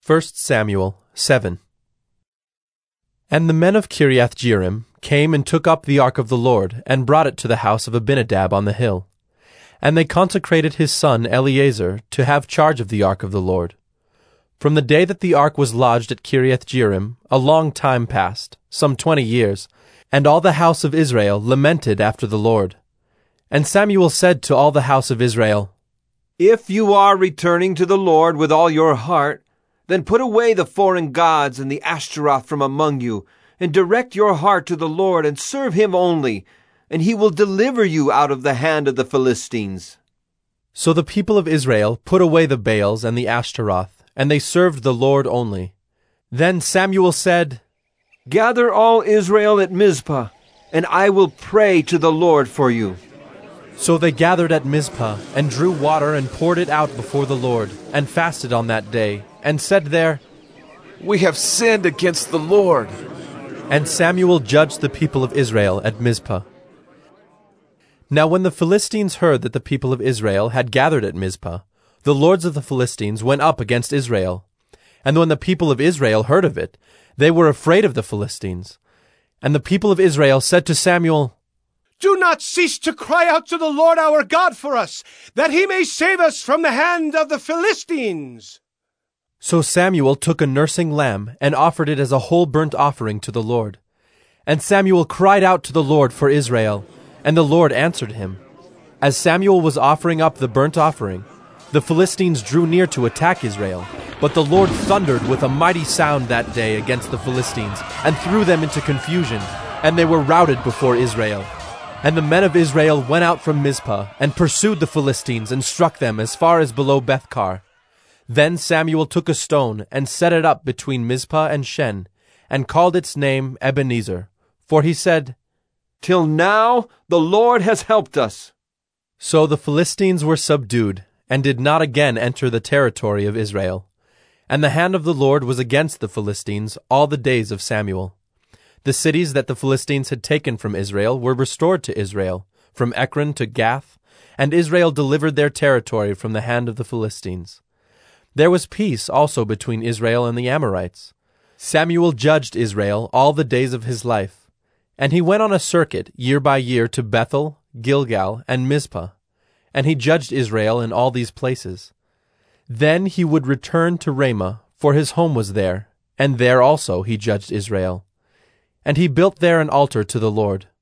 1 Samuel 7. And the men of Kiriath-Jearim came and took up the ark of the Lord, and brought it to the house of Abinadab on the hill. And they consecrated his son Eleazar to have charge of the ark of the Lord. From the day that the ark was lodged at Kiriath-Jearim, a long time passed, some 20 years, and all the house of Israel lamented after the Lord. And Samuel said to all the house of Israel, If you are returning to the Lord with all your heart, then put away the foreign gods and the Ashtaroth from among you, and direct your heart to the Lord, and serve him only, and he will deliver you out of the hand of the Philistines. So the people of Israel put away the Baals and the Ashtaroth, and they served the Lord only. Then Samuel said, Gather all Israel at Mizpah, and I will pray to the Lord for you. So they gathered at Mizpah, and drew water and poured it out before the Lord, and fasted on that day, and said there, We have sinned against the Lord. And Samuel judged the people of Israel at Mizpah. Now when the Philistines heard that the people of Israel had gathered at Mizpah, the lords of the Philistines went up against Israel. And when the people of Israel heard of it, they were afraid of the Philistines. And the people of Israel said to Samuel, Do not cease to cry out to the Lord our God for us, that he may save us from the hand of the Philistines. So Samuel took a nursing lamb and offered it as a whole burnt offering to the Lord. And Samuel cried out to the Lord for Israel, and the Lord answered him. As Samuel was offering up the burnt offering, the Philistines drew near to attack Israel. But the Lord thundered with a mighty sound that day against the Philistines, and threw them into confusion, and they were routed before Israel. And the men of Israel went out from Mizpah, and pursued the Philistines, and struck them as far as below Bethkar. Then Samuel took a stone, and set it up between Mizpah and Shen, and called its name Ebenezer. For he said, Till now the Lord has helped us. So the Philistines were subdued, and did not again enter the territory of Israel. And the hand of the Lord was against the Philistines all the days of Samuel. The cities that the Philistines had taken from Israel were restored to Israel, from Ekron to Gath, and Israel delivered their territory from the hand of the Philistines. There was peace also between Israel and the Amorites. Samuel judged Israel all the days of his life, and he went on a circuit year by year to Bethel, Gilgal, and Mizpah, and he judged Israel in all these places. Then he would return to Ramah, for his home was there, and there also he judged Israel. And he built there an altar to the Lord.